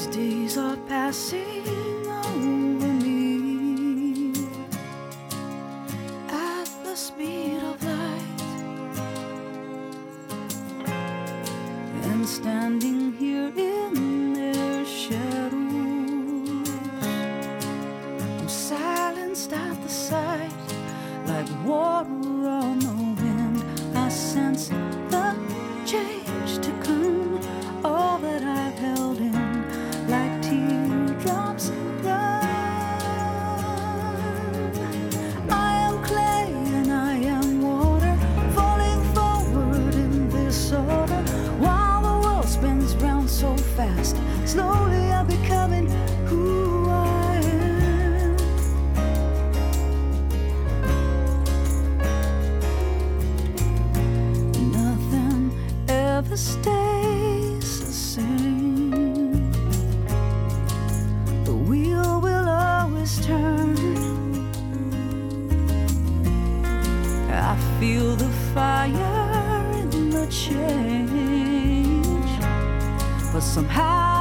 These days are passing over me at the speed of light, and standing here in their shadows, I'm silenced at the sight, like water on the wind. I sense the change to come, all that I've held in, like teardrops run. I am clay and I am water, falling forward in this order, while the world spins round so fast. Slowly I'm becoming who I am. Nothing ever stays the same. The wheel will always turn. I feel the fire in the change, but somehow